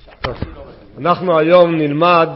אנחנו היום נלמד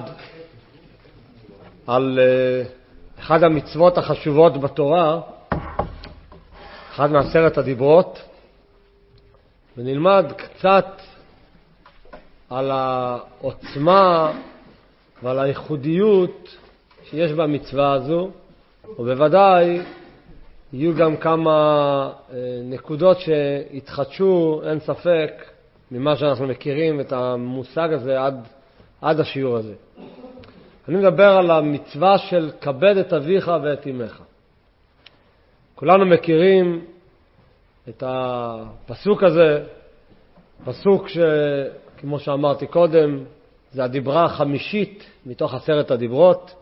על אחד המצוות החשובות בתורה, אחד מעשרת הדיברות, ונלמד קצת על העוצמה ועל הייחודיות שיש במצווה הזו, ובוודאי יהיו גם כמה נקודות שהתחדשו, אין ספק, ממה שאנחנו מכירים את המושג הזה עד השיעור הזה. אני מדבר על המצווה של כבד את אביך ואת אמך. כולנו מכירים את הפסוק הזה, פסוק שכמו שאמרתי קודם, זה הדיברה החמישית מתוך 10 הדיברות.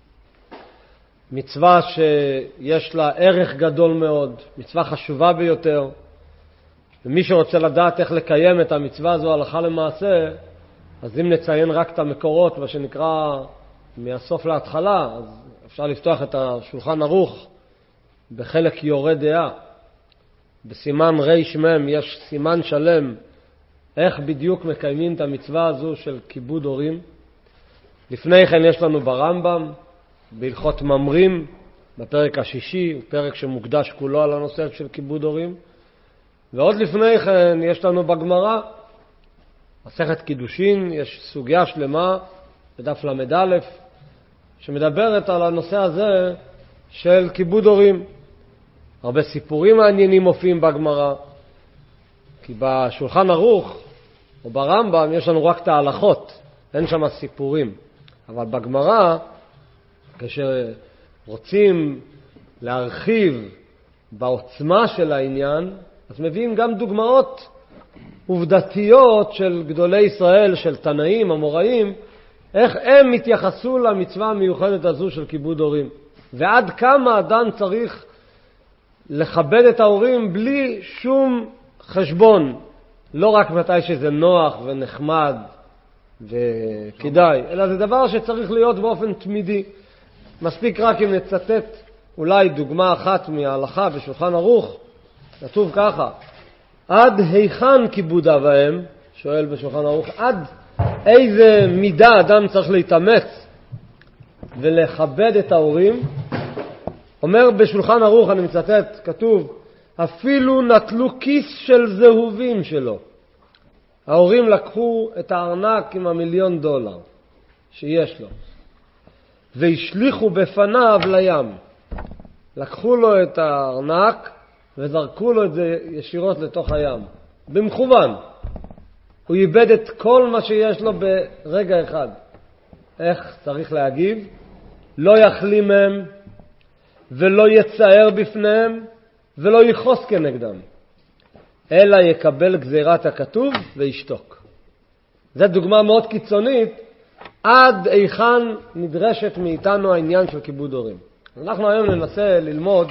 מצווה שיש לה ערך גדול מאוד, מצווה חשובה ביותר. ומי שרוצה לדעת איך לקיים את המצווה הזו הלכה למעשה, אז אם נציין רק את המקורות, מה שנקרא מהסוף להתחלה, אז אפשר לפתוח את השולחן ערוך בחלק יורה דעה. בסימן רמ יש סימן שלם איך בדיוק מקיימים את המצווה הזו של כיבוד הורים. לפני כן יש לנו ברמב"ם, בהלכות ממרים, בפרק השישי, פרק שמוקדש כולו על הנושא של כיבוד הורים. ועוד לפני כן יש לנו בגמרא, מסכת קידושין, יש סוגיה שלמה בדף למד א' שמדברת על הנושא הזה של כיבוד הורים. הרבה סיפורים מעניינים מופיעים בגמרא, כי בשולחן ערוך או ברמב"ם יש לנו רק את ההלכות, אין שם סיפורים. אבל בגמרא, כשרוצים להרחיב בעוצמה של העניין, אז מביאים גם דוגמאות עובדתיות של גדולי ישראל, של תנאים, אמוראים, איך הם מתייחסו למצווה המיוחדת הזו של כיבוד הורים. ועד כמה אדם צריך לכבד את ההורים בלי שום חשבון, לא רק מתי שזה נוח ונחמד וכדאי, אלא זה דבר שצריך להיות באופן תמידי. מספיק רק אם נצטט אולי דוגמה אחת מההלכה בשולחן ערוך, כתוב ככה: עד היכן כיבוד אב ואם? שואל בשולחן ערוך, עד איזה מידה אדם צריך להתאמץ ולכבד את ההורים? אומר בשולחן ערוך, אני מצטט, כתוב, אפילו נטלו כיס של זהובים שלו. ההורים לקחו את הארנק עם $1,000,000 שיש לו והשליחו בפניו לים. לקחו לו את הארנק וזרקו לו את זה ישירות לתוך הים, במכוון. הוא איבד את כל מה שיש לו ברגע אחד. איך צריך להגיב? לא יחלים מהם ולא יצער בפניהם ולא יחוס כנגדם, אלא יקבל גזירת הכתוב וישתוק. זו דוגמה מאוד קיצונית עד היכן נדרשת מאיתנו העניין של כיבוד הורים. אנחנו היום ננסה ללמוד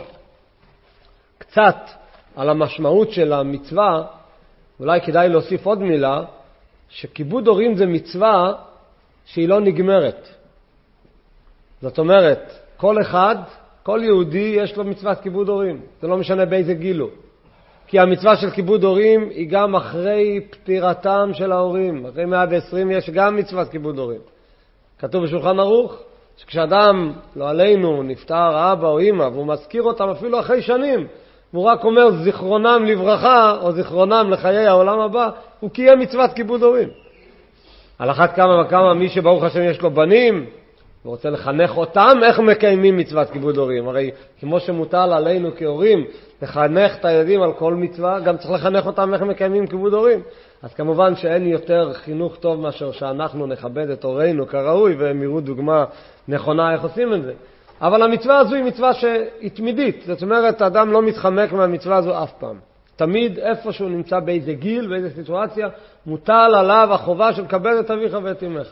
קצת על המשמעות של המצווה. אולי כדאי להוסיף עוד מילה, שכיבוד הורים זה מצווה שהיא לא נגמרת. זאת אומרת, כל אחד, כל יהודי יש לו מצוות כיבוד הורים. זה לא משנה באיזה גילו. כי המצווה של כיבוד הורים היא גם אחרי פטירתם של ההורים. אחרי 120 יש גם מצוות כיבוד הורים. כתוב בשולחן ערוך, שכשאדם, לא עלינו, נפטר אבא או אמא, והוא מזכיר אותם אפילו אחרי שנים, והוא רק אומר זיכרונם לברכה או זיכרונם לחיי העולם הבא, הוא קיים מצוות כיבוד הורים. על אחת כמה וכמה מי שברוך השם יש לו בנים ורוצה לחנך אותם איך מקיימים מצוות כיבוד הורים. הרי כמו שמוטל עלינו כהורים לחנך את הילדים על כל מצווה, גם צריך לחנך אותם איך מקיימים כיבוד הורים. אז כמובן שאין יותר חינוך טוב מאשר שאנחנו נכבד את הורינו כראוי והם יראו דוגמה נכונה איך עושים את זה. אבל המצווה הזו היא מצווה שהיא תמידית. זאת אומרת, האדם לא מתחמק מהמצווה הזו אף פעם. תמיד איפה שהוא נמצא באיזה גיל, באיזה סיטואציה, מוטל עליו החובה של לקבל את אביך ואת אמך.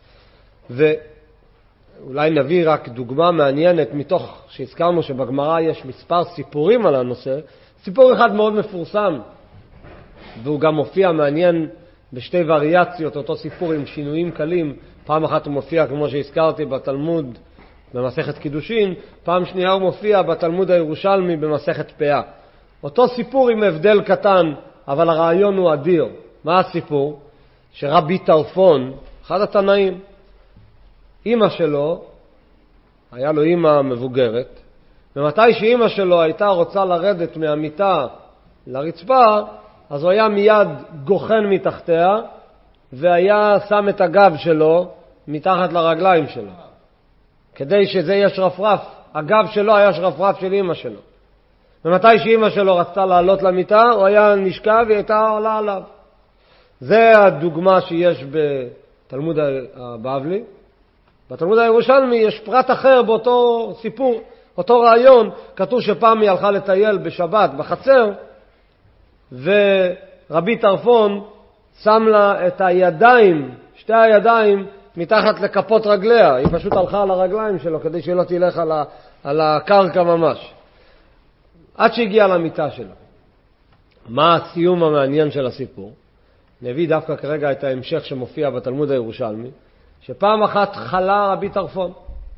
ואולי נביא רק דוגמה מעניינת מתוך שהזכרנו שבגמרא יש מספר סיפורים על הנושא. סיפור אחד מאוד מפורסם, והוא גם מופיע מעניין בשתי וריאציות, אותו סיפור עם שינויים קלים. פעם אחת הוא מופיע, כמו שהזכרתי, בתלמוד במסכת קידושין, פעם שנייה הוא מופיע בתלמוד הירושלמי במסכת פאה. אותו סיפור עם הבדל קטן, אבל הרעיון הוא אדיר. מה הסיפור? שרבי טרפון, אחד התנאים, אמא שלו, היה לו אמא מבוגרת, ומתי שאמא שלו הייתה רוצה לרדת מהמיטה לרצפה, אז הוא היה מיד גוחן מתחתיה, והיה שם את הגב שלו מתחת לרגליים שלו, כדי שזה יהיה שרפרף. הגב שלו היה שרפרף של אמא שלו. ומתי שאמא שלו רצתה לעלות למיטה, הוא היה נשכב והיא הייתה עולה עליו. זה הדוגמה שיש בתלמוד הבבלי. בתלמוד הירושלמי יש פרט אחר באותו סיפור, אותו רעיון. כתוב שפעם היא הלכה לטייל בשבת בחצר, ורבי טרפון שם לה את הידיים, שתי הידיים, מתחת לכפות רגליה. היא פשוט הלכה על הרגליים שלו כדי שלא תלך על הקרקע ממש. עד שהגיעה למיטה שלה. מה הסיום המעניין של הסיפור? נביא דווקא כרגע את ההמשך שמופיע בתלמוד הירושלמי, שפעם אחת חלה רבי טרפון.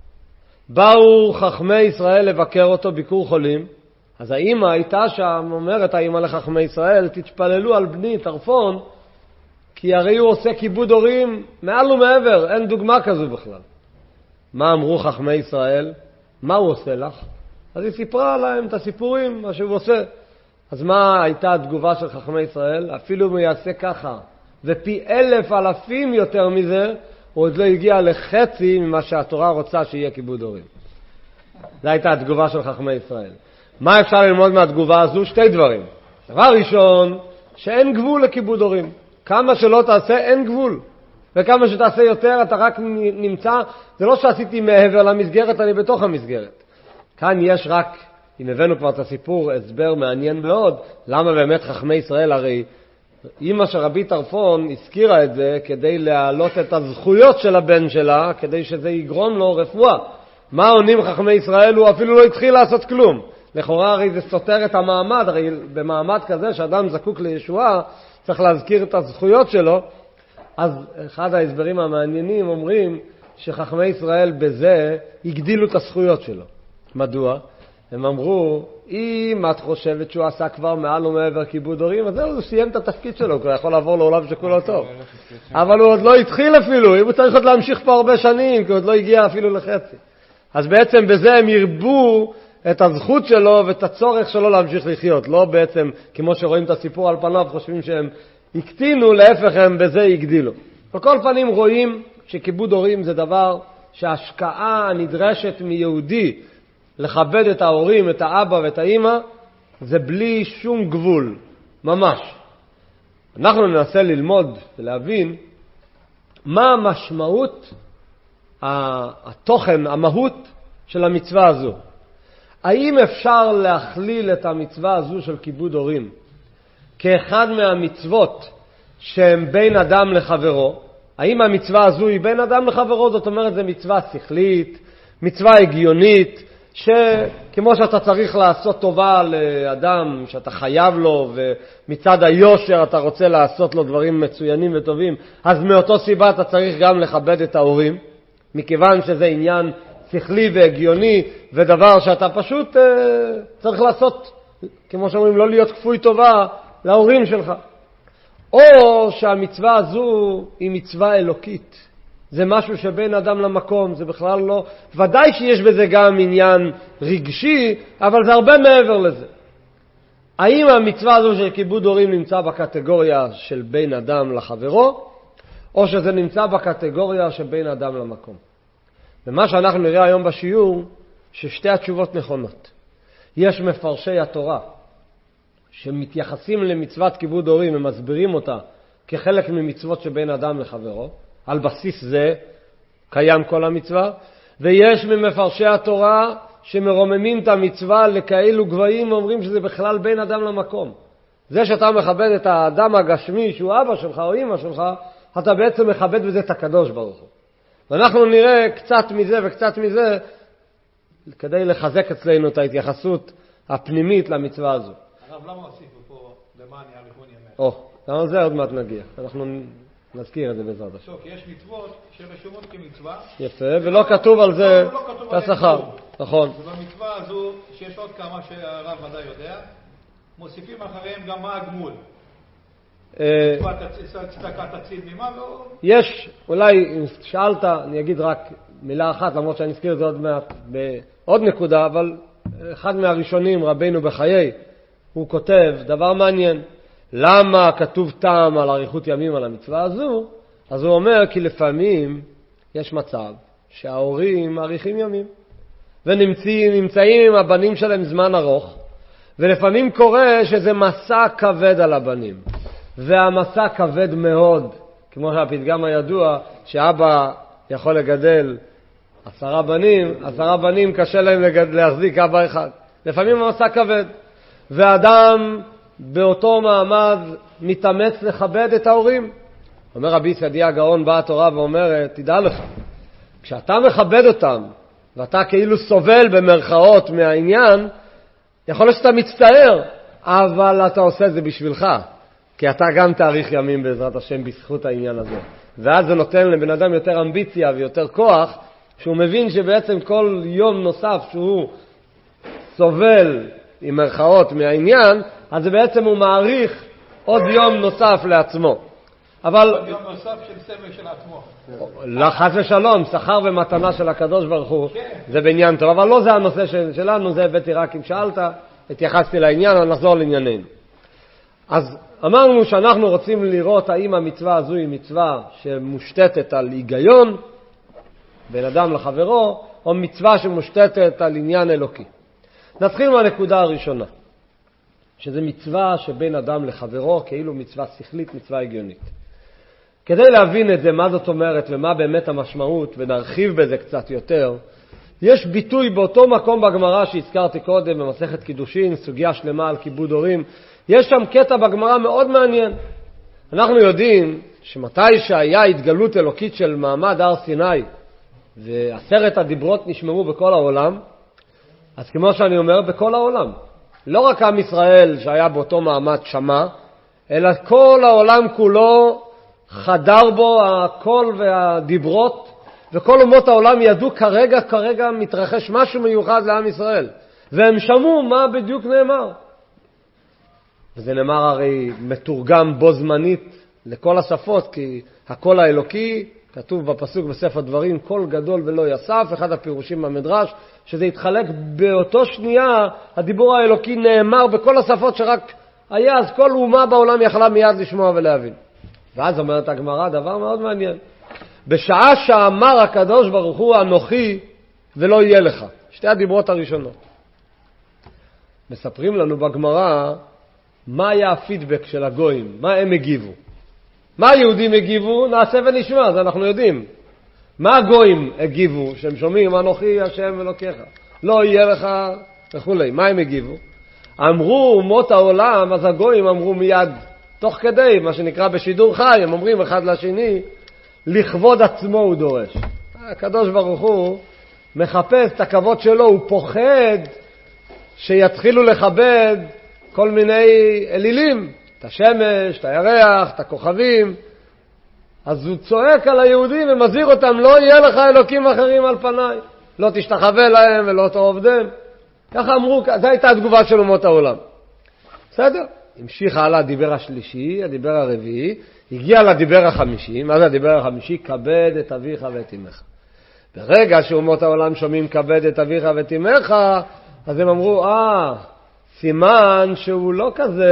באו חכמי ישראל לבקר אותו ביקור חולים, אז האמא הייתה שם, אומרת האמא לחכמי ישראל, תתפללו על בני טרפון, כי הרי הוא עושה כיבוד הורים מעל ומעבר, אין דוגמה כזו בכלל. מה אמרו חכמי ישראל? מה הוא עושה לך? אז היא סיפרה להם את הסיפורים, מה שהוא עושה. אז מה הייתה התגובה של חכמי ישראל? אפילו אם הוא יעשה ככה, ופי 1000 אלפים יותר מזה, הוא עוד לא הגיע לחצי ממה שהתורה רוצה שיהיה כיבוד הורים. זו הייתה התגובה של חכמי ישראל. מה אפשר ללמוד מהתגובה הזו? שתי דברים. דבר ראשון, שאין גבול לכיבוד הורים. כמה שלא תעשה, אין גבול. וכמה שתעשה יותר, אתה רק נמצא, זה לא שעשיתי מעבר למסגרת, אני בתוך המסגרת. כאן יש רק, אם הבאנו כבר את הסיפור, הסבר מעניין מאוד, למה באמת חכמי ישראל, הרי אמא של רבי טרפון הזכירה את זה כדי להעלות את הזכויות של הבן שלה, כדי שזה יגרום לו רפואה. מה עונים חכמי ישראל? הוא אפילו לא התחיל לעשות כלום. לכאורה הרי זה סותר את המעמד, הרי במעמד כזה שאדם זקוק לישועה, צריך להזכיר את הזכויות שלו. אז אחד ההסברים המעניינים אומרים שחכמי ישראל בזה הגדילו את הזכויות שלו. מדוע? הם אמרו, אם את חושבת שהוא עשה כבר מעל ומעבר כיבוד הורים, אז הוא סיים את התפקיד שלו, הוא יכול לעבור לעולם שכולו טוב. אבל הוא עוד לא התחיל אפילו, אם הוא צריך עוד להמשיך פה הרבה שנים, כי הוא עוד לא הגיע אפילו לחצי. אז בעצם בזה הם ירבו את הזכות שלו ואת הצורך שלו להמשיך לחיות. לא בעצם, כמו שרואים את הסיפור על פניו, חושבים שהם הקטינו, להפך הם בזה הגדילו. על כל פנים רואים שכיבוד הורים זה דבר שההשקעה הנדרשת מיהודי לכבד את ההורים, את האבא ואת האמא, זה בלי שום גבול, ממש. אנחנו ננסה ללמוד ולהבין מה המשמעות, התוכן, המהות של המצווה הזו. האם אפשר להכליל את המצווה הזו של כיבוד הורים כאחד מהמצוות שהן בין אדם לחברו? האם המצווה הזו היא בין אדם לחברו? זאת אומרת, זה מצווה שכלית, מצווה הגיונית, שכמו שאתה צריך לעשות טובה לאדם, שאתה חייב לו, ומצד היושר אתה רוצה לעשות לו דברים מצוינים וטובים, אז מאותו סיבה אתה צריך גם לכבד את ההורים, מכיוון שזה עניין שכלי והגיוני, ודבר שאתה פשוט צריך לעשות, כמו שאומרים, לא להיות כפוי טובה להורים שלך. או שהמצווה הזו היא מצווה אלוקית. זה משהו שבין אדם למקום, זה בכלל לא, ודאי שיש בזה גם עניין רגשי, אבל זה הרבה מעבר לזה. האם המצווה הזו של כיבוד הורים נמצא בקטגוריה של בין אדם לחברו, או שזה נמצא בקטגוריה של בין אדם למקום? ומה שאנחנו נראה היום בשיעור, ששתי התשובות נכונות. יש מפרשי התורה שמתייחסים למצוות כיבוד הורים ומסבירים אותה כחלק ממצוות שבין אדם לחברו, על בסיס זה קיים כל המצווה, ויש ממפרשי התורה שמרוממים את המצווה לכאלו גבהים ואומרים שזה בכלל בין אדם למקום. זה שאתה מכבד את האדם הגשמי שהוא אבא שלך או אמא שלך, אתה בעצם מכבד בזה את הקדוש ברוך הוא. ואנחנו נראה קצת מזה וקצת מזה כדי לחזק אצלנו את ההתייחסות הפנימית למצווה הזו. הרב, למה הוסיפו פה למען יאריכון ימיך? למה זה עוד מעט נגיע. אנחנו נזכיר את זה בעזרת השם. כי יש מצוות שרשומות כמצווה. יפה, ולא כתוב על זה את השכר. נכון. ובמצווה הזו, שיש עוד כמה שהרב ודאי יודע, מוסיפים אחריהם גם מה הגמול. צדקה תציל ממה לא... יש, אולי אם שאלת, אני אגיד רק מילה אחת, למרות שאני אזכיר את זה עוד מעט בעוד נקודה, אבל אחד מהראשונים, רבינו בחיי, הוא כותב דבר מעניין. למה כתוב טעם על אריכות ימים על המצווה הזו? אז הוא אומר כי לפעמים יש מצב שההורים מאריכים ימים ונמצאים עם הבנים שלהם זמן ארוך, ולפעמים קורה שזה מסע כבד על הבנים, והמסע כבד מאוד, כמו שהפתגם הידוע שאבא יכול לגדל 10 בנים, 10 בנים קשה להם להחזיק אבא אחד. לפעמים המסע כבד, ואדם באותו מעמד מתאמץ לכבד את ההורים. אומר רבי סעדיה הגאון באה התורה ואומרת, תדע לך, כשאתה מכבד אותם ואתה כאילו סובל במרכאות מהעניין, יכול להיות שאתה מצטער, אבל אתה עושה את זה בשבילך, כי אתה גם תאריך ימים בעזרת השם בזכות העניין הזה. ואז זה נותן לבן אדם יותר אמביציה ויותר כוח, שהוא מבין שבעצם כל יום נוסף שהוא סובל עם מרכאות מהעניין, אז זה בעצם הוא מעריך עוד יום נוסף לעצמו. אבל יום נוסף של סמל של עצמו. לחס ושלום, שכר ומתנה של הקדוש ברוך הוא, זה בעניין טוב, אבל לא זה הנושא שלנו, זה הבאתי רק אם שאלת, התייחסתי לעניין, אבל נחזור לענייננו. אז אמרנו שאנחנו רוצים לראות האם המצווה הזו היא מצווה שמושתתת על היגיון, בין אדם לחברו, או מצווה שמושתתת על עניין אלוקי. נתחיל מהנקודה הראשונה, שזה מצווה שבין אדם לחברו, כאילו מצווה שכלית, מצווה הגיונית. כדי להבין את זה, מה זאת אומרת ומה באמת המשמעות, ונרחיב בזה קצת יותר, יש ביטוי באותו מקום בגמרא שהזכרתי קודם, במסכת קידושין, סוגיה שלמה על כיבוד הורים. יש שם קטע בגמרא מאוד מעניין. אנחנו יודעים שמתי שהיה התגלות אלוקית של מעמד הר סיני, ו10 הדיברות נשמעו בכל העולם, אז כמו שאני אומר, בכל העולם. לא רק עם ישראל שהיה באותו מעמד שמע, אלא כל העולם כולו חדר בו הקול והדיברות, וכל אומות העולם ידעו כרגע מתרחש משהו מיוחד לעם ישראל. והם שמעו מה בדיוק נאמר. וזה נאמר הרי מתורגם בו זמנית לכל השפות, כי הקול האלוקי כתוב בפסוק בספר דברים, קול גדול ולא יסף, אחד הפירושים במדרש, שזה התחלק באותו שנייה, הדיבור האלוקי נאמר בכל השפות שרק היה, אז כל אומה בעולם יכלה מיד לשמוע ולהבין. ואז אומרת הגמרא דבר מאוד מעניין. בשעה שאמר הקדוש ברוך הוא אנוכי ולא יהיה לך. שתי הדיברות הראשונות. מספרים לנו בגמרא מה היה הפידבק של הגויים, מה הם הגיבו. מה היהודים הגיבו? נעשה ונשמע, אז אנחנו יודעים. מה הגויים הגיבו? שהם שומעים אנוכי השם אלוקיך. לא יהיה לך וכו'. מה הם הגיבו? אמרו אומות העולם, אז הגויים אמרו מיד, תוך כדי, מה שנקרא בשידור חי, הם אומרים אחד לשני, לכבוד עצמו הוא דורש. הקדוש ברוך הוא מחפש את הכבוד שלו, הוא פוחד שיתחילו לכבד כל מיני אלילים, את השמש, את הירח, את הכוכבים. אז הוא צועק על היהודים ומזהיר אותם, לא יהיה לך אלוקים אחרים על פניי, לא תשתחווה להם ולא תעובדם. ככה אמרו, זו הייתה התגובה של אומות העולם. בסדר? המשיך הלאה הדיבר השלישי, הדיבר הרביעי, הגיע לדיבר החמישי. מה זה הדיבר החמישי? כבד את אביך ואת אמך. ברגע שאומות העולם שומעים כבד את אביך ואת אמך, אז הם אמרו, סימן שהוא לא כזה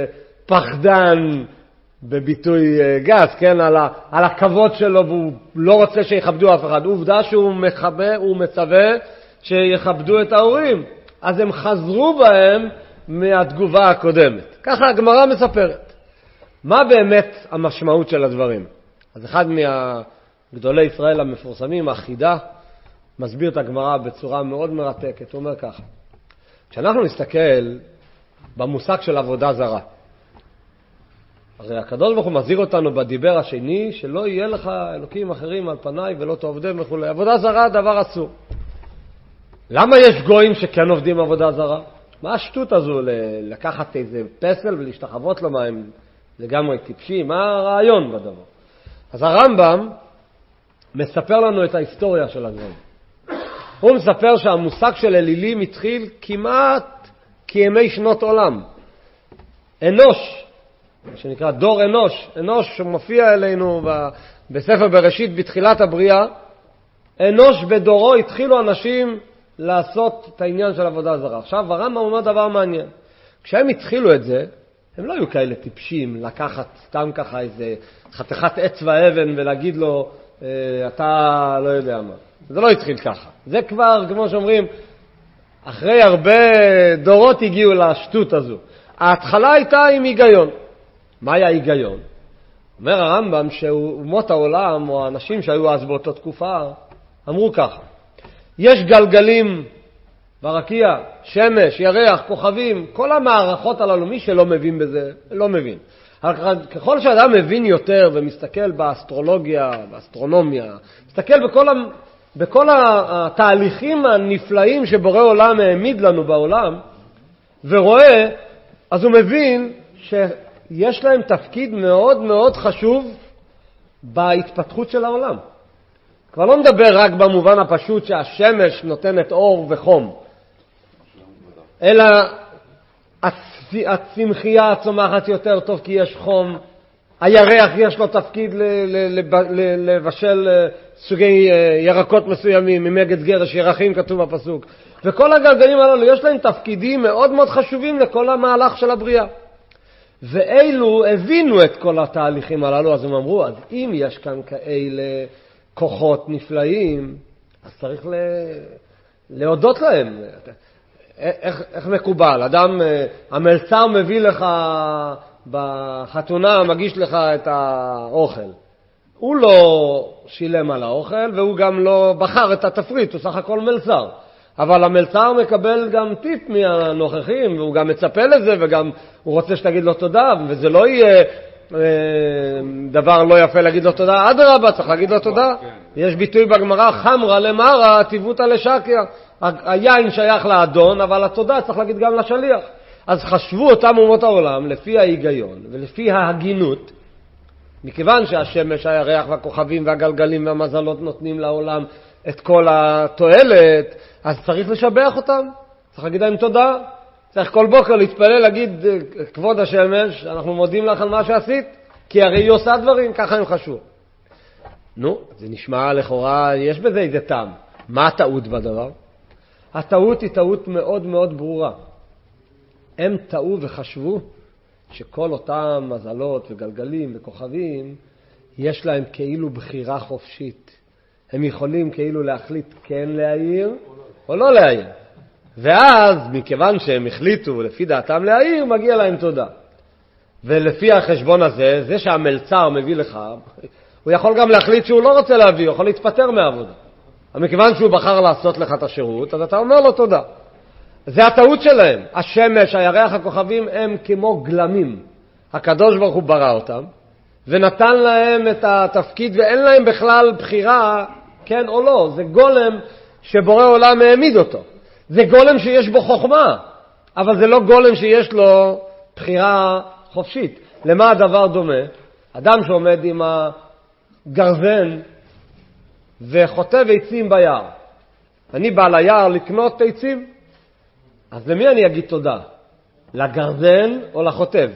פחדן בביטוי גס, כן, על הכבוד שלו, והוא לא רוצה שיכבדו אף אחד. עובדה שהוא הוא מצווה שיכבדו את ההורים. אז הם חזרו בהם מהתגובה הקודמת. ככה הגמרא מספרת. מה באמת המשמעות של הדברים? אז אחד מהגדולי ישראל המפורסמים, החידה, מסביר את הגמרא בצורה מאוד מרתקת. הוא אומר ככה, כשאנחנו נסתכל במושג של עבודה זרה, הרי הקדוש ברוך הוא מזהיר אותנו בדיבר השני, שלא יהיה לך אלוקים אחרים על פניי ולא תעובדם וכו'. עבודה זרה דבר אסור. למה יש גויים שכן עובדים עבודה זרה? מה השטות הזו לקחת איזה פסל ולהשתחוות לו? מה, הם לגמרי טיפשים? מה הרעיון בדבר? אז הרמב"ם מספר לנו את ההיסטוריה של הגויים. הוא מספר שהמושג של אלילים התחיל כמעט כימי שנות עולם. אנוש שנקרא דור אנוש, אנוש שמופיע אלינו בספר בראשית בתחילת הבריאה. אנוש בדורו התחילו אנשים לעשות את העניין של עבודה זרה. עכשיו הרמב"ם אומר דבר מעניין. כשהם התחילו את זה, הם לא היו כאלה טיפשים לקחת סתם ככה איזה חתיכת עץ ואבן ולהגיד לו, אתה לא יודע מה. זה לא התחיל ככה. זה כבר, כמו שאומרים, אחרי הרבה דורות הגיעו לשטות הזו. ההתחלה הייתה עם היגיון. מה היה היגיון? אומר הרמב"ם שאומות העולם, או האנשים שהיו אז באותה תקופה, אמרו ככה. יש גלגלים ברקיע, שמש, ירח, כוכבים, כל המערכות הללו, מי שלא מבין בזה, לא מבין. ככל שאדם מבין יותר ומסתכל באסטרולוגיה, באסטרונומיה, מסתכל בכל התהליכים הנפלאים שבורא עולם העמיד לנו בעולם, ורואה, אז הוא מבין שיש להם תפקיד מאוד מאוד חשוב בהתפתחות של העולם. כבר לא מדבר רק במובן הפשוט שהשמש נותנת אור וחום, אלא הצמחייה צומחת יותר טוב כי יש חום, הירח יש לו תפקיד לבשל סוגי ירקות מסוימים, ממגד גרש ירחים כתוב בפסוק, וכל הגלגלים הללו יש להם תפקידים מאוד מאוד חשובים לכל המהלך של הבריאה. ואלו הבינו את כל התהליכים הללו, אז הם אמרו, אז אם יש כאן כאלה כוחות נפלאים, אז צריך להודות להם. איך מקובל? אדם, המלצר מביא לך בחתונה, מגיש לך את האוכל. הוא לא שילם על האוכל, והוא גם לא בחר את התפריט, הוא סך הכל מלצר. אבל המלצר מקבל גם טיפ מהנוכחים, והוא גם מצפה לזה, וגם הוא רוצה שתגיד לו תודה, וזה לא יהיה דבר לא יפה להגיד לו תודה, אדרבה, צריך להגיד לו תודה. יש ביטוי בגמרא, חמרה למרה, טיבותא לשקיה. היין שייך לאדון, אבל התודה צריך להגיד גם לשליח. אז חשבו אותם אומות העולם לפי ההיגיון ולפי ההגינות, מכיוון שהשמש, הירח והכוכבים והגלגלים והמזלות נותנים לעולם את כל התועלת, אז צריך לשבח אותם, צריך להגיד להם תודה, צריך כל בוקר להתפלל, להגיד כבוד השמש, אנחנו מודים לך על מה שעשית, כי הרי היא עושה דברים, ככה הם חשבו. נו, זה נשמע לכאורה, יש בזה איזה טעם. מה הטעות בדבר? הטעות היא טעות מאוד מאוד ברורה. הם טעו וחשבו שכל אותם מזלות וגלגלים וכוכבים, יש להם כאילו בחירה חופשית. הם יכולים כאילו להחליט כן להעיר או לא להעיר. ואז, מכיוון שהם החליטו לפי דעתם להעיר, מגיע להם תודה. ולפי החשבון הזה, זה שהמלצר מביא לך, הוא יכול גם להחליט שהוא לא רוצה להביא, הוא יכול להתפטר מהעבודה. אבל מכיוון שהוא בחר לעשות לך את השירות, אז אתה אומר לו תודה. זה הטעות שלהם. השמש, הירח, הכוכבים הם כמו גלמים. הקדוש ברוך הוא ברא אותם, ונתן להם את התפקיד, ואין להם בכלל בחירה, כן או לא. זה גולם שבורא עולם העמיד אותו. זה גולם שיש בו חוכמה, אבל זה לא גולם שיש לו בחירה חופשית. למה הדבר דומה? אדם שעומד עם הגרזן וחוטב עצים ביער. אני בא ליער לקנות עצים, אז למי אני אגיד תודה? לגרזן או לחוטב?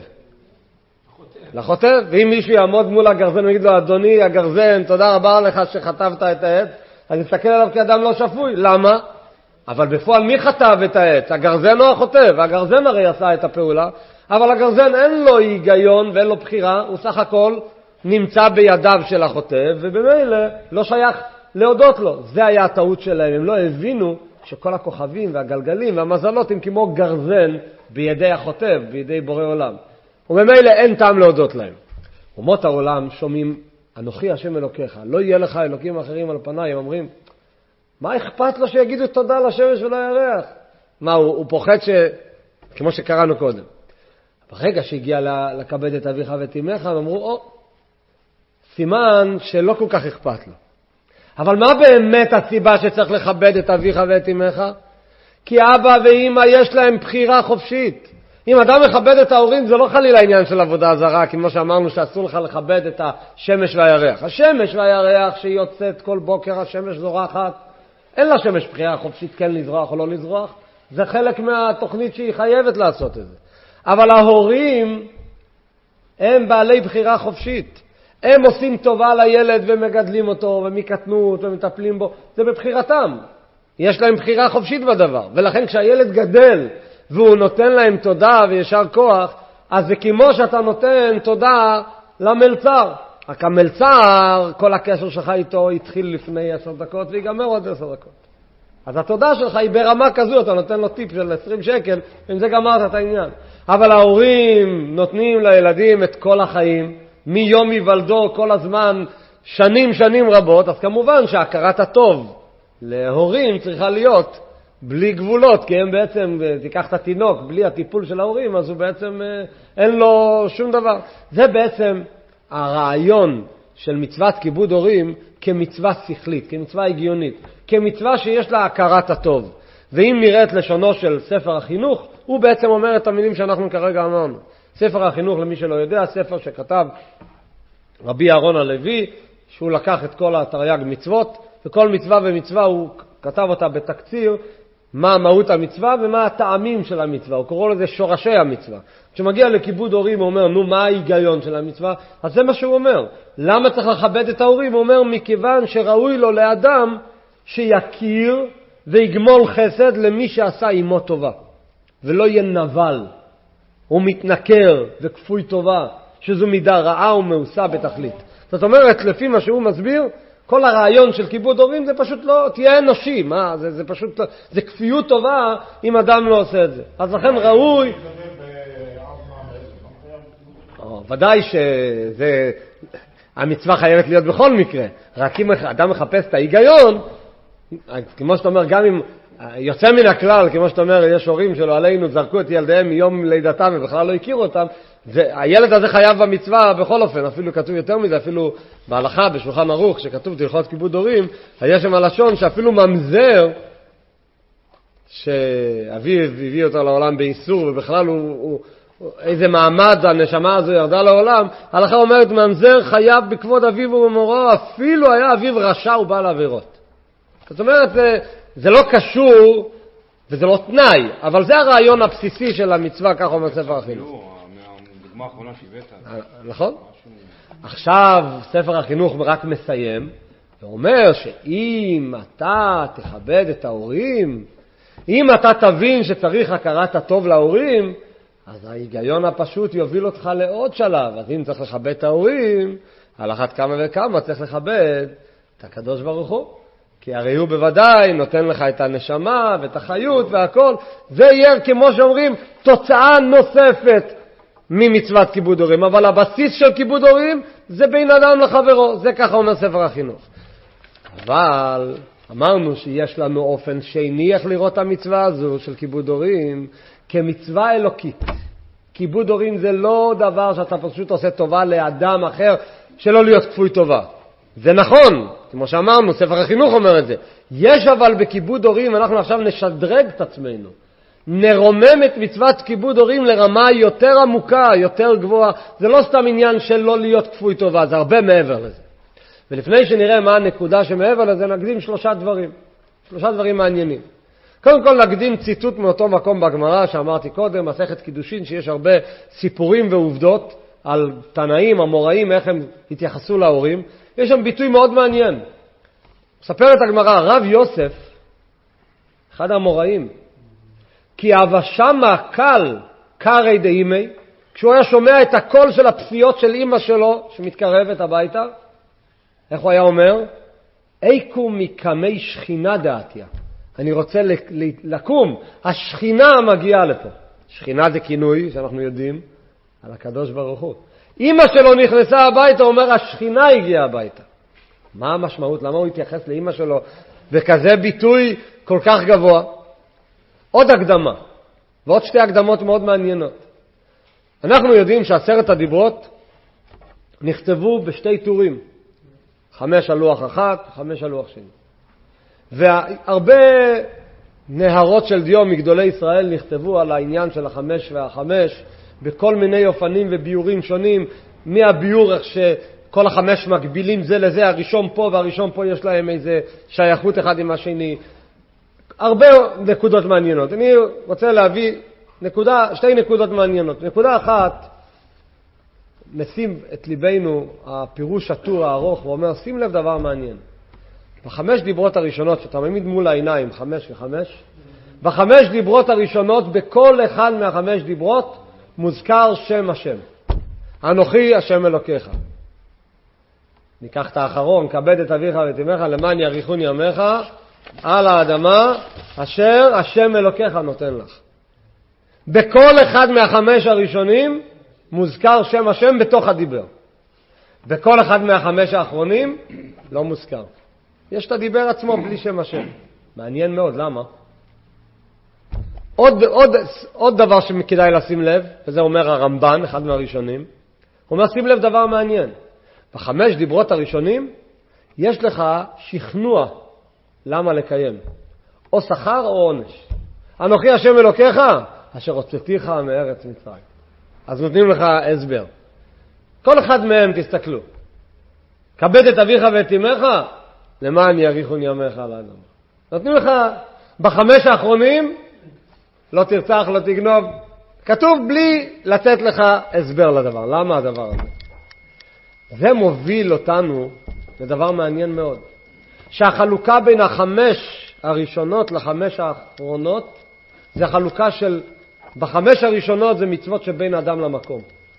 לחוטב. ואם מישהו יעמוד מול הגרזן ויגיד לו, אדוני הגרזן, תודה רבה לך שחטבת את העץ, אז נסתכל עליו כאדם לא שפוי. למה? אבל בפועל מי חטב את העץ? הגרזן או החוטב? הגרזן הרי עשה את הפעולה, אבל הגרזן אין לו היגיון ואין לו בחירה, הוא סך הכל נמצא בידיו של החוטב, ובמילא לא שייך להודות לו. זה היה הטעות שלהם. הם לא הבינו שכל הכוכבים והגלגלים והמזלות הם כמו גרזן בידי החוטב, בידי בורא עולם. ובמילא אין טעם להודות להם. אומות העולם שומעים, אנוכי השם אלוקיך, לא יהיה לך אלוקים אחרים על פניי. הם אומרים, מה אכפת לו שיגידו תודה לשמש ולירח? מה, הוא פוחד כמו שקראנו קודם. ברגע שהגיע לכבד את אביך ואת אמך, הם אמרו, סימן שלא כל כך אכפת לו. אבל מה באמת הסיבה שצריך לכבד את אביך ואת אמך? כי אבא ואמא יש להם בחירה חופשית. אם אדם מכבד את ההורים, זה לא חלילה עניין של עבודה זרה, כמו שאמרנו שאסור לך לכבד את השמש והירח. השמש והירח שהיא יוצאת כל בוקר, השמש זורחת, אין לה שמש בחירה חופשית כן לזרוח או לא לזרוח, זה חלק מהתוכנית שהיא חייבת לעשות את זה. אבל ההורים הם בעלי בחירה חופשית. הם עושים טובה לילד ומגדלים אותו ומקטנות ומטפלים בו. זה בבחירתם. יש להם בחירה חופשית בדבר. ולכן כשהילד גדל והוא נותן להם תודה וישר כוח, אז זה כמו שאתה נותן תודה למלצר. רק המלצר, כל הקשר שלך איתו התחיל לפני 10 דקות ויגמר עוד 10 דקות. אז התודה שלך היא ברמה כזו, אתה נותן לו טיפ של 20 שקל, ועם זה גמרת את העניין. אבל ההורים נותנים לילדים את כל החיים, מיום היוולדו כל הזמן, שנים רבות, אז כמובן שהכרת הטוב להורים צריכה להיות בלי גבולות, כי הם בעצם, תיקח את התינוק, בלי הטיפול של ההורים, אז הוא בעצם אין לו שום דבר. זה בעצם הרעיון של מצוות כיבוד הורים כמצווה שכלית, כמצווה הגיונית, כמצווה שיש לה הכרת הטוב. ואם נראה את לשונו של ספר החינוך, הוא בעצם אומר את המילים שאנחנו כרגע אמרנו. ספר החינוך, למי שלא יודע, ספר שכתב רבי אהרון הלוי, שהוא לקח את כל התרי"ג מצוות, וכל מצווה ומצווה הוא כתב אותה בתקציר, מה מהות המצווה ומה הטעמים של המצווה. הוא קורא לזה שורשי המצווה. כשמגיע לכיבוד הורים הוא אומר, נו, מה ההיגיון של המצווה? אז זה מה שהוא אומר. למה צריך לכבד את ההורים? הוא אומר, מכיוון שראוי לו לאדם שיכיר ויגמול חסד למי שעשה עמו טובה, ולא יהיה נבל ומתנכר וכפוי טובה, שזו מידה רעה ומאוסה בתכלית. זאת אומרת, לפי מה שהוא מסביר, כל הרעיון של כיבוד הורים זה פשוט לא, תהיה אנושי, מה? זה פשוט, זה כפיות טובה אם אדם לא עושה את זה. אז לכן ראוי, ודאי שזה, המצווה חייבת להיות בכל מקרה, רק אם אדם מחפש את ההיגיון, כמו שאתה אומר, גם אם יוצא מן הכלל, כמו שאתה אומר, יש הורים שלא עלינו, זרקו את ילדיהם מיום לידתם ובכלל לא הכירו אותם, והילד הזה חייב במצווה בכל אופן, אפילו כתוב יותר מזה, אפילו בהלכה, בשולחן ערוך, שכתוב תלכות כיבוד הורים, יש שם הלשון שאפילו ממזר, שאביו הביא אותו לעולם באיסור, ובכלל איזה מעמד הנשמה הזו ירדה לעולם, ההלכה אומרת, ממזר חייב בכבוד אביו ובמורו, אפילו היה אביו רשע ובעל עבירות. זאת אומרת, זה לא קשור, וזה לא תנאי, אבל זה הרעיון הבסיסי של המצווה, כך אומר ספר החינוך. דוגמה האחרונה שהבאת. נכון? עכשיו ספר החינוך רק מסיים, ואומר שאם אתה תכבד את ההורים, אם אתה תבין שצריך הכרת הטוב להורים, אז ההיגיון הפשוט יוביל אותך לעוד שלב. אז אם צריך לכבד את ההורים, על אחת כמה וכמה צריך לכבד את הקדוש ברוך הוא. כי הרי הוא בוודאי נותן לך את הנשמה ואת החיות והכל. זה יהיה, כמו שאומרים, תוצאה נוספת ממצוות כיבוד הורים. אבל הבסיס של כיבוד הורים זה בין אדם לחברו. זה ככה אומר ספר החינוך. אבל אמרנו שיש לנו אופן שני איך לראות המצווה הזו של כיבוד הורים כמצווה אלוקית. כיבוד הורים זה לא דבר שאתה פשוט עושה טובה לאדם אחר שלא להיות כפוי טובה. זה נכון, כמו שאמרנו, ספר החינוך אומר את זה. יש אבל בכיבוד הורים, אנחנו עכשיו נשדרג את עצמנו. נרומם את מצוות כיבוד הורים לרמה יותר עמוקה, יותר גבוהה. זה לא סתם עניין של לא להיות כפוי טובה, זה הרבה מעבר לזה. ולפני שנראה מה הנקודה שמעבר לזה, נקדים 3 דברים. 3 דברים מעניינים. קודם כל נקדים ציטוט מאותו מקום בגמרא שאמרתי קודם, מסכת קידושין, שיש הרבה סיפורים ועובדות על תנאים, אמוראים, איך הם התייחסו להורים. יש שם ביטוי מאוד מעניין. מספרת הגמרא, רב יוסף, אחד האמוראים, כי אבשמה קל קרי דאימי, כשהוא היה שומע את הקול של הפסיעות של אמא שלו שמתקרבת הביתה, איך הוא היה אומר? איקו מקמי שכינה דעתיה. אני רוצה לקום, השכינה מגיעה לפה. שכינה זה כינוי שאנחנו יודעים על הקדוש ברוך הוא. אמא שלו נכנסה הביתה, הוא אומר השכינה הגיעה הביתה. מה המשמעות? למה הוא התייחס לאמא שלו בכזה ביטוי כל כך גבוה? עוד הקדמה, ועוד 2 הקדמות מאוד מעניינות. אנחנו יודעים ש10 הדיברות נכתבו ב2 טורים. 5 על לוח אחד, 5 על לוח שני. והרבה נהרות של דיו מגדולי ישראל נכתבו על העניין של 5 וה5, בכל מיני אופנים וביורים שונים, מהביור איך שכל 5 מקבילים זה לזה, הראשון פה והראשון פה יש להם איזה שייכות אחד עם השני. הרבה נקודות מעניינות. אני רוצה להביא 2 נקודות מעניינות. נקודה אחת, משים את ליבנו הפירוש הטור הארוך ואומר, שים לב דבר מעניין. בחמש דיברות הראשונות, שאתה מעמיד מול העיניים, 5 ו5, בחמש דיברות הראשונות, בכל אחד מהחמש דיברות, מוזכר שם השם. אנוכי השם אלוקיך. ניקח את האחרון, כבד את אביך ואת אמך, למען יאריכון ימיך, על האדמה, אשר השם אלוקיך נותן לך. בכל אחד מהחמש הראשונים, מוזכר שם השם בתוך הדיבר. בכל אחד מהחמש האחרונים, לא מוזכר. יש את הדיבר עצמו בלי שם השם. מעניין מאוד, למה? עוד דבר שכדאי לשים לב, וזה אומר הרמב"ן, אחד מהראשונים, הוא אומר, שים לב דבר מעניין. בחמש דיברות הראשונים, יש לך שכנוע למה לקיים. או שכר או עונש. אנוכי השם אלוקיך, אשר הוצאתיך מארץ מצרים. אז נותנים לך הסבר. כל אחד מהם תסתכלו. כבד את אביך ואת אמך, למען יאריכון ימיך על האדמה. נותנים לך בחמש האחרונים, לא תרצח, לא תגנוב. כתוב בלי לתת לך הסבר לדבר. למה הדבר הזה? זה מוביל אותנו לדבר מעניין מאוד. שהחלוקה בין החמש הראשונות לחמש האחרונות, זה החלוקה של, בחמש הראשונות זה מצוות שבין אדם למקום.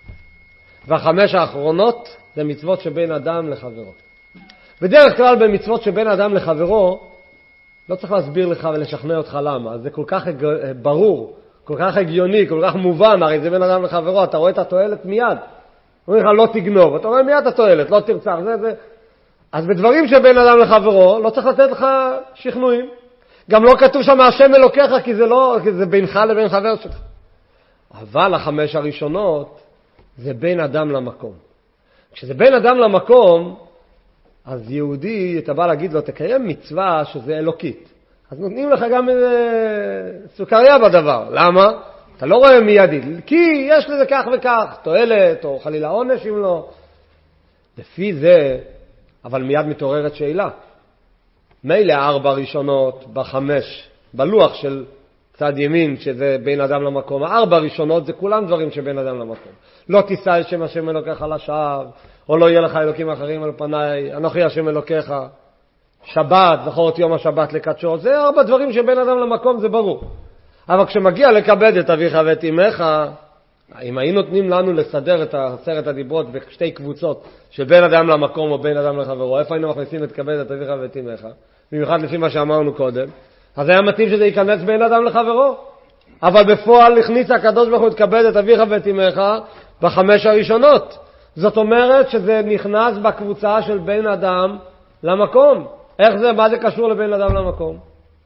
והחמש האחרונות זה מצוות שבין אדם לחברו. בדרך כלל במצוות שבין אדם לחברו, לא צריך להסביר לך ולשכנע אותך למה. זה כל כך ברור, כל כך הגיוני, כל כך מובן, הרי זה בין אדם לחברו, אתה רואה את התועלת מיד. אומרים לך לא תגנוב, אתה רואה מיד את התועלת, לא תרצח, זה. אז בדברים שבין אדם לחברו, לא צריך לתת לך שכנועים. גם לא כתוב שם השם אלוקיך, כי זה בינך לבין חבר שלך. אבל החמש הראשונות, זה בין אדם למקום. כשזה בין אדם למקום, אז יהודי, אתה בא להגיד לו, תקיים מצווה שזה אלוקית. אז נותנים לך גם סוכריה בדבר. למה? אתה לא רואה מיידי. כי יש לזה כך וכך, תועלת, או חלילה עונש אם לא. לפי זה, אבל מיד מתעוררת שאלה. מילא 4 ראשונות בחמש, בלוח של צד ימין, שזה בין אדם למקום. 4 ראשונות זה כולם דברים שבין אדם למקום. לא תישא את שם השם אלוקיך לשווא, או לא יהיה לך אלוקים אחרים על פניי, אנוכי השם אלוקיך. שבת, זכור את יום השבת לקדשו, זה 4 דברים שבין אדם למקום, זה ברור. אבל כשמגיע לכבד את אביך ואת אמך, אם היינו נותנים לנו לסדר את 10 הדיברות בשתי קבוצות, שבין אדם למקום או בין אדם לחברו, איפה היינו מכניסים את כבד את אביך ואת אמך? במיוחד לפי מה שאמרנו קודם. אז היה מתאים שזה ייכנס בין אדם לחברו. אבל בפועל הכניס הקדוש ברוך הוא את כבד את אביך ואת אמך בחמש הראשונות. זאת אומרת שזה נכנס בקבוצה של בין אדם למקום. איך זה? מה זה קשור לבין אדם למקום?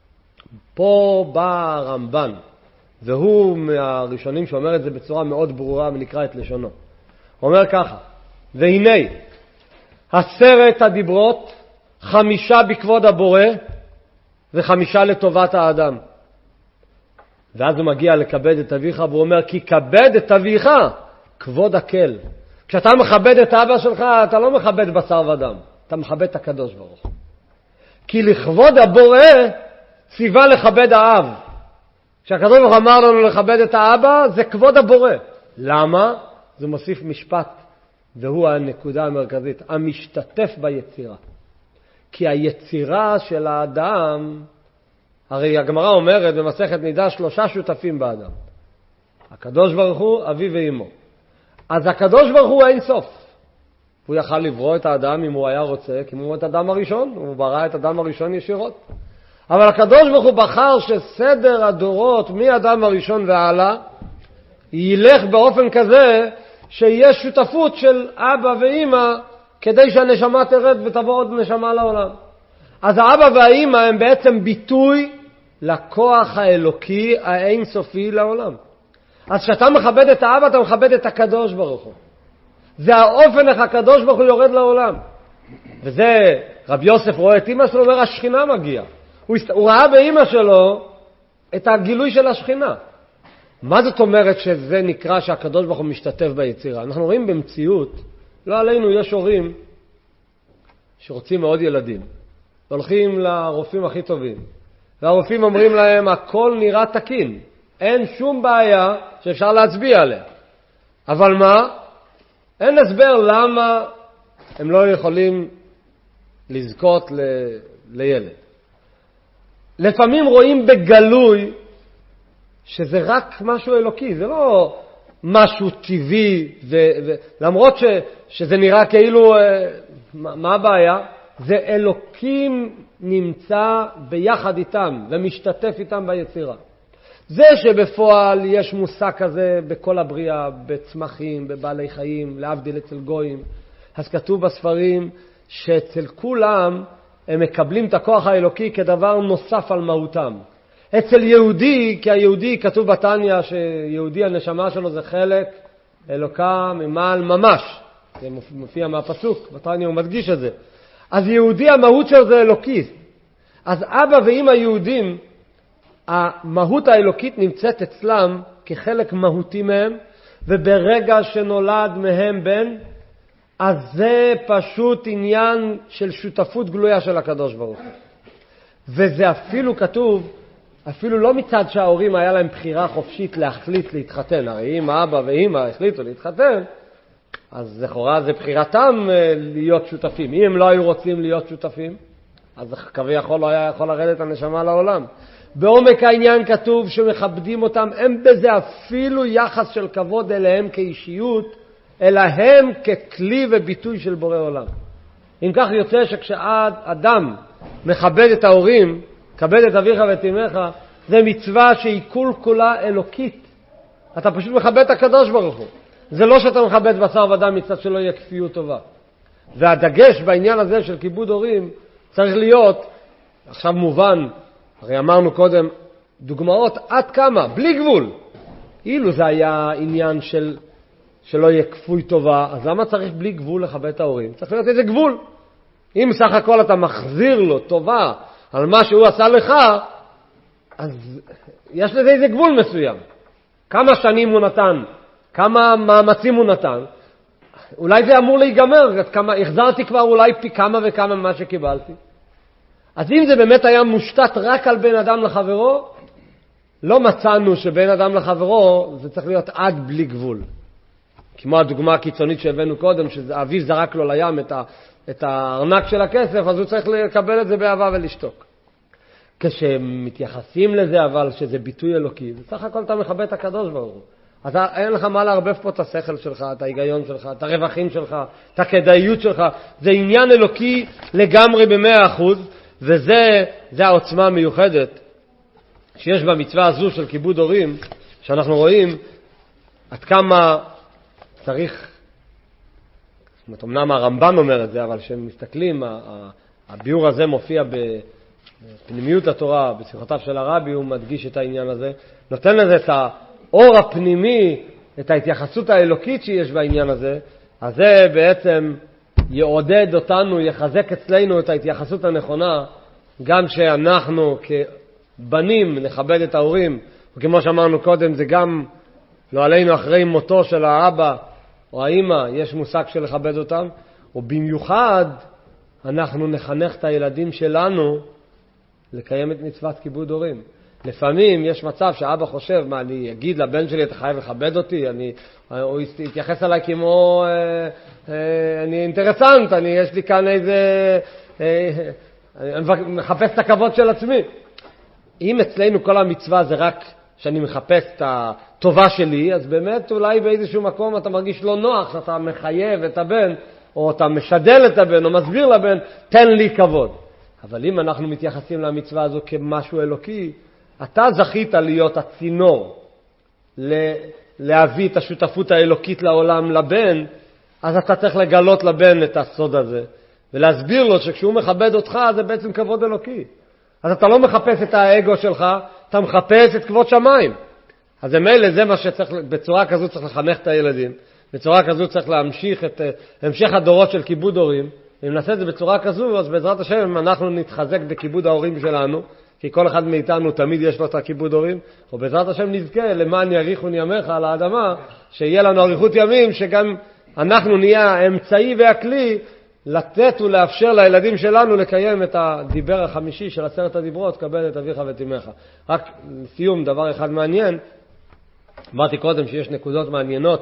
פה בא הרמב"ן, והוא מהראשונים שאומר את זה בצורה מאוד ברורה ונקרא את לשונו. הוא אומר ככה, והנה 10 הדיברות, 5 בכבוד הבורא ו5 לטובת האדם. ואז הוא מגיע לכבד את אביך והוא אומר, כי כבד את אביך כבוד הקל. כשאתה מכבד את אבא שלך, אתה לא מכבד בשר ודם, אתה מכבד את הקדוש ברוך הוא. כי לכבוד הבורא ציווה לכבד האב. כשהקדוש ברוך הוא אמר לנו לכבד את האבא, זה כבוד הבורא. למה? זה מוסיף משפט, והוא הנקודה המרכזית, המשתתף ביצירה. כי היצירה של האדם, הרי הגמרא אומרת במסכת נידה 3 שותפים באדם. הקדוש ברוך הוא, אבי ואמו. אז הקדוש ברוך הוא אין סוף. הוא יכל לברוא את האדם אם הוא היה רוצה, כי הוא את האדם הראשון, הוא ברא את האדם הראשון ישירות. אבל הקדוש ברוך הוא בחר שסדר הדורות מאדם הראשון והלאה ילך באופן כזה שיהיה שותפות של אבא ואמא כדי שהנשמה תרד ותבוא עוד נשמה לעולם. אז האבא והאמא הם בעצם ביטוי לכוח האלוקי האינסופי לעולם. אז כשאתה מכבד את האבא אתה מכבד את הקדוש ברוך הוא. זה האופן איך הקדוש ברוך הוא יורד לעולם. וזה רבי יוסף רואה את אמא שלו אומר השכינה מגיעה. הוא ראה באמא שלו את הגילוי של השכינה. מה זאת אומרת שזה נקרא שהקדוש ברוך הוא משתתף ביצירה? אנחנו רואים במציאות, לא עלינו יש הורים שרוצים מאוד ילדים. הולכים לרופאים הכי טובים. והרופאים אומרים להם הכל נראה תקין. אין שום בעיה שאפשר להצביע עליה. אבל מה? אין הסבר למה הם לא יכולים לזכות לילד. לפעמים רואים בגלוי שזה רק משהו אלוקי, זה לא משהו טבעי, למרות שזה נראה כאילו, מה הבעיה? זה אלוקים נמצא ביחד איתם ומשתתף איתם ביצירה. זה שבפועל יש מושג כזה בכל הבריאה, בצמחים, בבעלי חיים, להבדיל אצל גויים. אז כתוב בספרים שאצל כולם הם מקבלים את הכוח האלוקי כדבר נוסף על מהותם. אצל יהודי, כי היהודי כתוב בתניא שיהודי הנשמה שלו זה חלק אלוקה ממעל ממש. זה מופיע מהפסוק, בתניא הוא מדגיש את זה. אז יהודי המהות שלו זה אלוקי. אז אבא ואמא יהודים, המהות האלוקית נמצאת אצלם כחלק מהותי מהם, וברגע שנולד מהם בן, אז זה פשוט עניין של שותפות גלויה של הקדוש ברוך הוא. וזה אפילו כתוב, אפילו לא מצד שההורים היה להם בחירה חופשית להחליט להתחתן. הרי אם אבא ואמא החליטו להתחתן, אז לכאורה זה בחירתם להיות שותפים. אם הם לא היו רוצים להיות שותפים, אז כביכול לא היה יכול לרדת הנשמה לעולם. בעומק העניין כתוב שמכבדים אותם, הם בזה אפילו יחס של כבוד אליהם כאישיות, אלא הם ככלי וביטוי של בורא עולם. אם כך יוצא שכשאדם מכבד את ההורים, כבד את אביך ואת אמך, זה מצווה שהיא כול כולה אלוקית. אתה פשוט מכבד את הקדוש ברוך הוא. זה לא שאתה מכבד בשר ודם מצד שלא יהיה כפיות טובה. והדגש בעניין הזה של כיבוד הורים צריך להיות, עכשיו מובן, הרי אמרנו קודם, דוגמאות עד כמה, בלי גבול. אילו זה היה עניין שלא יהיה כפוי טובה, אז למה צריך בלי גבול לכבד את ההורים? צריך להיות איזה גבול. אם סך הכל אתה מחזיר לו טובה על מה שהוא עשה לך, אז יש לזה איזה גבול מסוים. כמה שנים הוא נתן, כמה מאמצים הוא נתן, אולי זה אמור להיגמר, החזרתי כבר אולי פי כמה וכמה ממה שקיבלתי. אז אם זה באמת היה מושתת רק על בן אדם לחברו, לא מצאנו שבן אדם לחברו זה צריך להיות עד בלי גבול. כמו הדוגמה הקיצונית שהבאנו קודם, שאביו זרק לו לים את הארנק של הכסף, אז הוא צריך לקבל את זה באהבה ולשתוק. כשמתייחסים לזה אבל שזה ביטוי אלוקי, זה סך הכל אתה מכבד את הקדוש ברוך הוא. אז אין לך מה לערבב פה את השכל שלך, את ההיגיון שלך, את הרווחים שלך, את הכדאיות שלך. זה עניין אלוקי לגמרי ב100%, וזה העוצמה המיוחדת שיש במצווה הזו של כיבוד הורים, שאנחנו רואים עד כמה צריך, זאת אומרת, אמנם הרמב"ן אומר את זה, אבל כשמסתכלים, הביאור הזה מופיע בפנימיות התורה, בשיחותיו של הרבי, הוא מדגיש את העניין הזה, נותן לזה את האור הפנימי, את ההתייחסות האלוקית שיש בעניין הזה, אז זה בעצם יעודד אותנו, יחזק אצלנו את ההתייחסות הנכונה, גם שאנחנו כבנים נכבד את ההורים, וכמו שאמרנו קודם, זה גם לא עלינו אחרי מותו של האבא או האמא, יש מושג של לכבד אותם, ובמיוחד אנחנו נחנך את הילדים שלנו לקיים את מצוות כיבוד הורים. לפעמים יש מצב שהאבא חושב, מה, אני אגיד לבן שלי, אתה חייב לכבד אותי, הוא יתייחס עליי כמו, אני אינטרסנט, יש לי כאן איזה, אני מחפש את הכבוד של עצמי. אם אצלנו כל המצווה זה רק שאני מחפש את הטובה שלי, אז באמת אולי באיזשהו מקום אתה מרגיש לא נוח שאתה מחייב את הבן, או אתה משדל את הבן, או מסביר לבן, תן לי כבוד. אבל אם אנחנו מתייחסים למצווה הזו כמשהו אלוקי, אתה זכית להיות הצינור, להביא את השותפות האלוקית לעולם לבן, אז אתה צריך לגלות לבן את הסוד הזה, ולהסביר לו שכשהוא מכבד אותך, זה בעצם כבוד אלוקי. אז אתה לא מחפש את האגו שלך, אתה מחפש את כבוד שמיים. אז מילא זה מה שצריך, בצורה כזו צריך לחנך את הילדים, בצורה כזו צריך להמשיך את המשך הדורות של כיבוד הורים. אם נעשה את זה בצורה כזו, אז בעזרת השם אנחנו נתחזק בכיבוד ההורים שלנו, כי כל אחד מאיתנו תמיד יש לו את הכיבוד הורים, ובעזרת השם נזכה למען יאריכון ימיך על האדמה, שיהיה לנו אריכות ימים, שגם אנחנו נהיה האמצעי והכלי לתת ולאפשר לילדים שלנו לקיים את הדיבר החמישי של 10 הדיברות, קבל את אביך ואת אמך. רק לסיום, דבר אחד מעניין, אמרתי קודם שיש נקודות מעניינות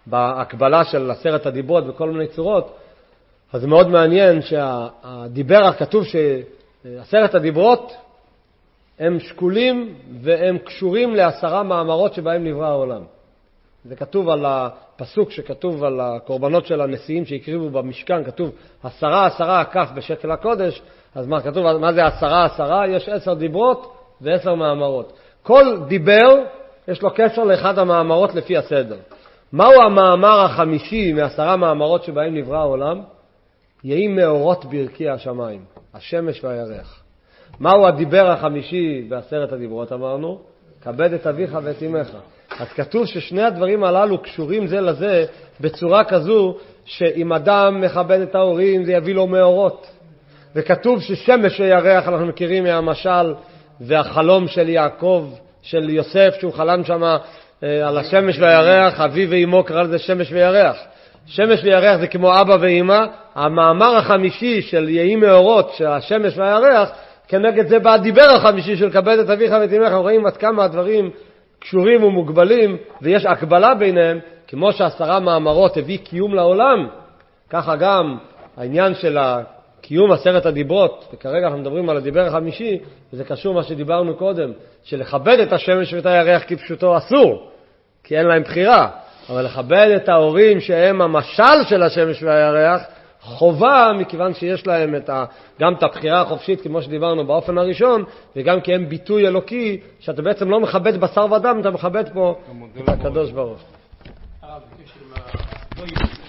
בהקבלה של 10 הדיברות בכל מיני צורות, אז זה מאוד מעניין שהדיבר הכתוב ש10 הדיברות הם שקולים והם קשורים ל10 מאמרות שבהם נברא העולם. זה כתוב על הפסוק שכתוב על הקורבנות של הנשיאים שהקריבו במשכן, כתוב 10 הכף בשקל הקודש. אז מה כתוב? מה זה 10? יש 10 דיברות ו10 מאמרות. כל דיבר יש לו קשר לאחד המאמרות לפי הסדר. מהו המאמר החמישי מ10 מאמרות שבהם נברא העולם? יהי מאורות ברכי השמיים, השמש והירח. מהו הדיבר החמישי ב10 הדיברות? אמרנו, כבד את אביך ואת אמך. אז כתוב ששני הדברים הללו קשורים זה לזה בצורה כזו שאם אדם מכבד את ההורים זה יביא לו מאורות. וכתוב ששמש וירח, אנחנו מכירים מהמשל והחלום של יעקב, של יוסף, שהוא חלם שם על השמש והירח, אבי ואימו קרא לזה שמש וירח. שמש וירח זה כמו אבא ואימא. המאמר החמישי של יהי מאורות, של השמש והירח, כנגד זה בא הדיבר החמישי של כבד את אביך ואת אמך. רואים עד כמה הדברים קשורים ומוגבלים, ויש הקבלה ביניהם. כמו ש10 מאמרות הביא קיום לעולם, ככה גם העניין של קיום 10 הדיברות, וכרגע אנחנו מדברים על הדיבר החמישי, וזה קשור מה שדיברנו קודם, שלכבד את השמש ואת הירח כפשוטו אסור, כי אין להם בחירה, אבל לכבד את ההורים שהם המשל של השמש והירח, חובה, מכיוון שיש להם גם את הבחירה החופשית, כמו שדיברנו באופן הראשון, וגם כי הם ביטוי אלוקי, שאתה בעצם לא מכבד בשר ודם, אתה מכבד פה את הקדוש ברוך.